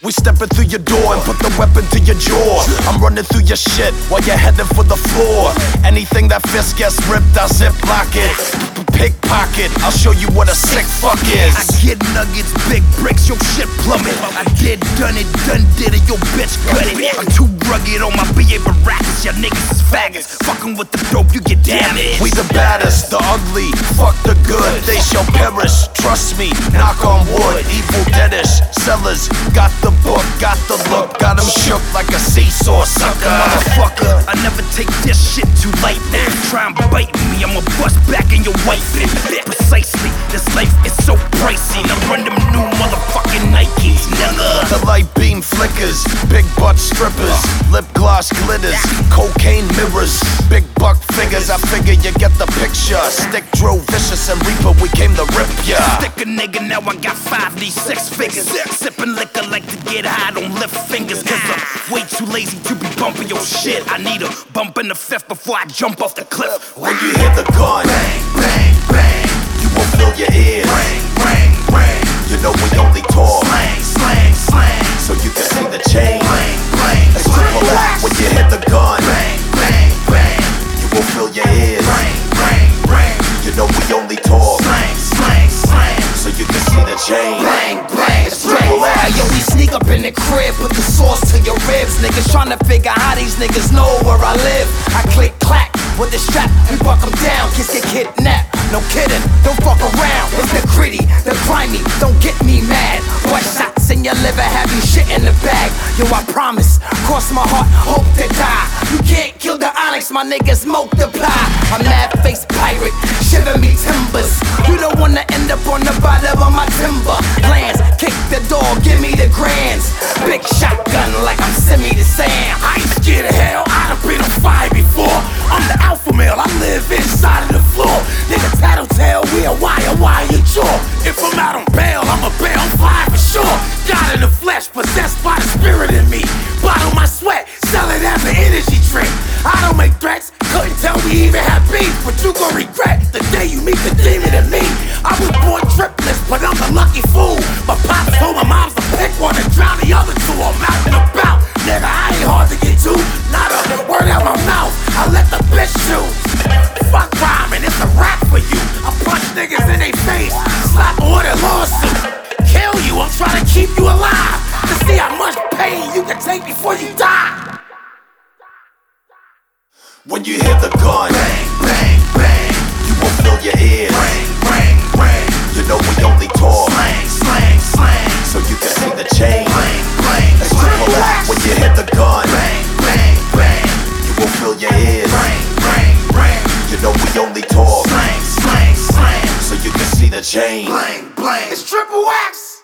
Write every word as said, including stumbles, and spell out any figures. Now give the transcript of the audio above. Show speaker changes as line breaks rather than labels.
We stepping through your door and put the weapon to your jaw. I'm running through your shit while you're heading for the floor. Anything that fist gets ripped, I zip lock it. Pickpocket, I'll show you what a sick fuck is.
I get nuggets, big bricks, your shit plummet. I did, done it, done did it, your bitch gut it. I'm too rugged on my B A Baracus, y'all niggas is faggots. Fucking with the dope, you get damaged.
We the baddest, the ugly, fuck the good. They shall perish, trust me, knock on wood. Evil deadish, sellers, got the book, got the look. Got him shook like a seesaw sucker.
Motherfucker, I never take this shit too light. Now try and bite me, I'ma bust back in your white fit. Precisely, this life is so pricey. Now run them new motherfucking Nikes, nigga.
The light beam flickers, big butt strippers, lip gloss glitters, cocaine mirrors, big buck figures. I figure you get the picture. Stick drove vicious and Reaper, we came to rip ya.
Stick a nigga, now I got five D six figures. Sipping liquor like to get high, don't lift fingers. Cause I'm way too lazy to be bumping your shit. I need a bump in the fifth before I jump off the cliff.
When you hear the gun, bang, bang, bang, you will fill your ears. Ring, ring, ring. You know we only talk slang, slang, slang, so you can see the chain. Bling, bling, it's triple X. When you hit the gun, bang, bang, bang, you will fill your ears. Ring, ring, ring. You know we only talk slang, slang, slang, so you can see the chain.
Bang, bang, it's triple X. Yo, we sneak up in the crib, put the sauce to your ribs. Niggas tryna figure how these niggas know where I live. I click clack with the strap, we buck them down. Kids get kidnapped, no kidding, don't fuck around. It's the gritty, the grimy, don't get me mad. What shots in your liver have you shit in the bag? Yo, I promise, cross my heart, hope to die. You can't kill the onyx, my niggas multiply. I'm mad face pirate, shiver me timbers. You don't wanna end up on the bottom of my timber. Plans, kick the door, give me the grands. Big shotgun like I'm Simi the Sam. I ain't scared of hell, I done been on fire before. I'm the alpha male, I live inside of the floor. Nigga tattletale, we a wire, wire jaw. If I'm out on bail, I'm a bail fly for sure. God in the flesh, possessed by the spirit in me. Bottle my sweat, sell it as an energy drink. I don't make threats, couldn't tell we even have beef. But you gon' regret the day you meet the demon in me. I was born triplets, but I'm the lucky fool. My pops told my moms to pick one and drown the other two. I'm out and about, nigga, I ain't hard to get to. Not a word out my mouth, I let the bitch shoot. Fuck rhyming, it's a rap for you. I punch niggas in they face, slap order lawsuit. Kill you, I'm trying to keep you alive. To see how much pain you can take before you die.
When you hear the gun, bang, bang, bang, you will fill your ears. Ring, ring, ring. You know we only talk slang, slang, slang, so you can see the chain. Bling, bling, it's triple X. When you hit the gun, bang, bang, bang, you will fill your ears. Ring, ring, ring. You know we only talk slang, slang, slang, so you can see the chain.
Bling, bling, it's triple X.